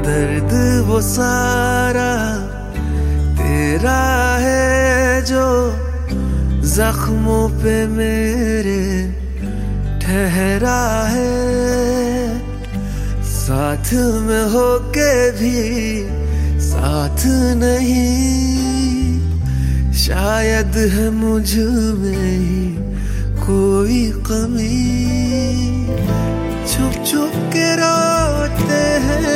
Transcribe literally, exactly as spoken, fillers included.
दर्द वो सारा तेरा है जो जख्मों पे मेरे ठहरा है। साथ में होके भी साथ नहीं, शायद है मुझ में ही कोई कमी। छुप छुप के रोते हैं